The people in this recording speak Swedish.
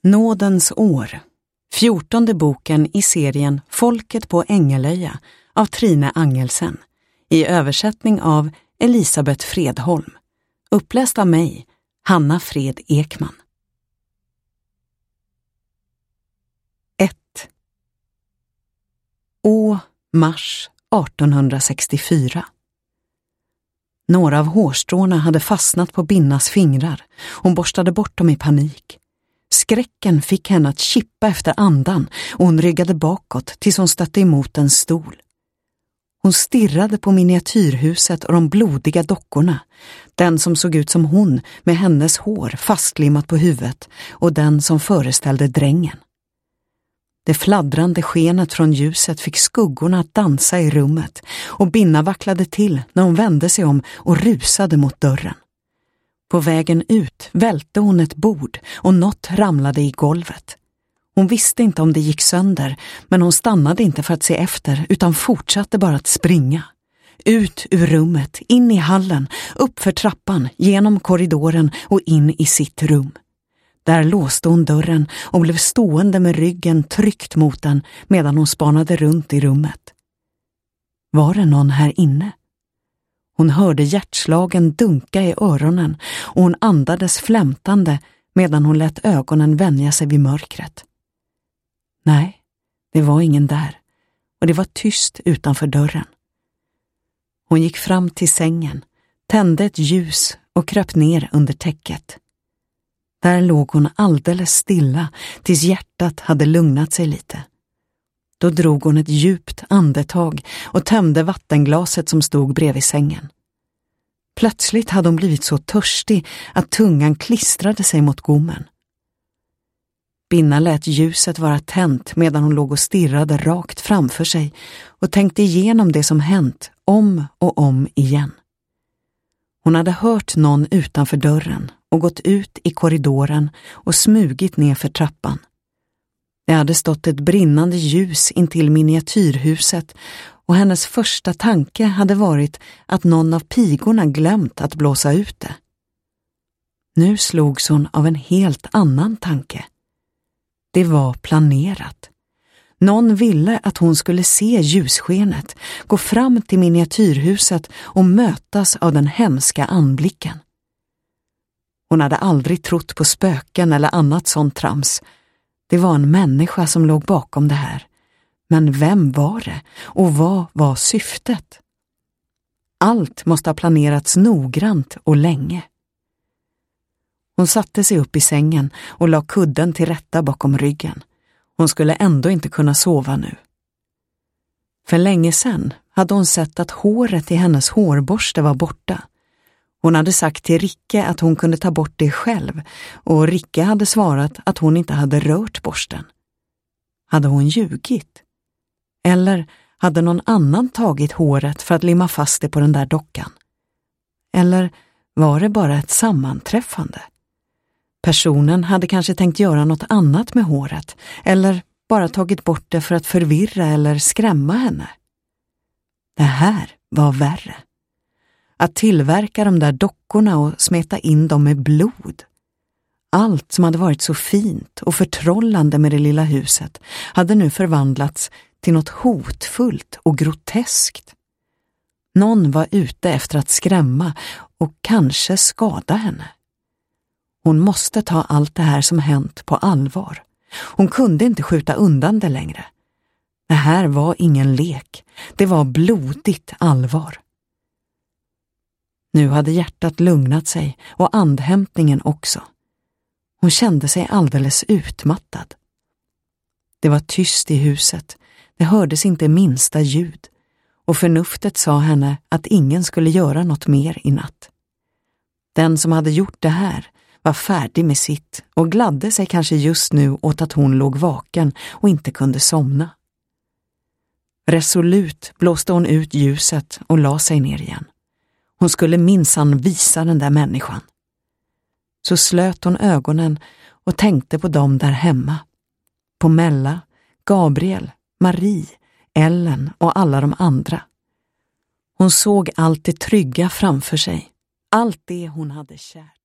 Nådens år, 14:e boken i serien Folket på Ängelöja av Trine Angelsen, i översättning av Elisabeth Fredholm, uppläst av mig, Hanna Fred Ekman. 1. Mars 1864. Några av hårstråna hade fastnat på Binnas fingrar. Hon borstade bort dem i panik. Skräcken fick henne att kippa efter andan och hon ryggade bakåt tills hon stötte emot en stol. Hon stirrade på miniatyrhuset och de blodiga dockorna, den som såg ut som hon med hennes hår fastlimmat på huvudet och den som föreställde drängen. Det fladdrande skenet från ljuset fick skuggorna att dansa i rummet och Binna vacklade till när hon vände sig om och rusade mot dörren. På vägen ut välte hon ett bord och något ramlade i golvet. Hon visste inte om det gick sönder, men hon stannade inte för att se efter utan fortsatte bara att springa. Ut ur rummet, in i hallen, upp för trappan, genom korridoren och in i sitt rum. Där låste hon dörren och blev stående med ryggen tryckt mot den medan hon spanade runt i rummet. Var det någon här inne? Hon hörde hjärtslagen dunka i öronen och hon andades flämtande medan hon lät ögonen vänja sig vid mörkret. Nej, det var ingen där och det var tyst utanför dörren. Hon gick fram till sängen, tände ett ljus och kröp ner under täcket. Där låg hon alldeles stilla tills hjärtat hade lugnat sig lite. Då drog hon ett djupt andetag och tömde vattenglaset som stod bredvid sängen. Plötsligt hade hon blivit så törstig att tungan klistrade sig mot gommen. Binna lät ljuset vara tänt medan hon låg och stirrade rakt framför sig och tänkte igenom det som hänt om och om igen. Hon hade hört någon utanför dörren och gått ut i korridoren och smugit ner för trappan. Det hade stått ett brinnande ljus intill miniatyrhuset och hennes första tanke hade varit att någon av pigorna glömt att blåsa ut det. Nu slogs hon av en helt annan tanke. Det var planerat. Någon ville att hon skulle se ljusskenet, gå fram till miniatyrhuset och mötas av den hemska anblicken. Hon hade aldrig trott på spöken eller annat sånt trams. Det var en människa som låg bakom det här. Men vem var det och vad var syftet? Allt måste ha planerats noggrant och länge. Hon satte sig upp i sängen och la kudden till rätta bakom ryggen. Hon skulle ändå inte kunna sova nu. För länge sedan hade hon sett att håret i hennes hårborste var borta. Hon hade sagt till Ricke att hon kunde ta bort det själv och Ricke hade svarat att hon inte hade rört borsten. Hade hon ljugit? Eller hade någon annan tagit håret för att limma fast det på den där dockan? Eller var det bara ett sammanträffande? Personen hade kanske tänkt göra något annat med håret eller bara tagit bort det för att förvirra eller skrämma henne. Det här var värre. Att tillverka de där dockorna och smeta in dem med blod. Allt som hade varit så fint och förtrollande med det lilla huset hade nu förvandlats till något hotfullt och groteskt. Någon var ute efter att skrämma och kanske skada henne. Hon måste ta allt det här som hänt på allvar. Hon kunde inte skjuta undan det längre. Det här var ingen lek. Det var blodigt allvar. Nu hade hjärtat lugnat sig och andhämtningen också. Hon kände sig alldeles utmattad. Det var tyst i huset. Det hördes inte minsta ljud. Och förnuftet sa henne att ingen skulle göra något mer i natt. Den som hade gjort det här var färdig med sitt och gladde sig kanske just nu åt att hon låg vaken och inte kunde somna. Resolut blåste hon ut ljuset och la sig ner igen. Hon skulle minsann visa den där människan. Så slöt hon ögonen och tänkte på dem där hemma. På Mella, Gabriel, Marie, Ellen och alla de andra. Hon såg allt det trygga framför sig. Allt det hon hade kärt.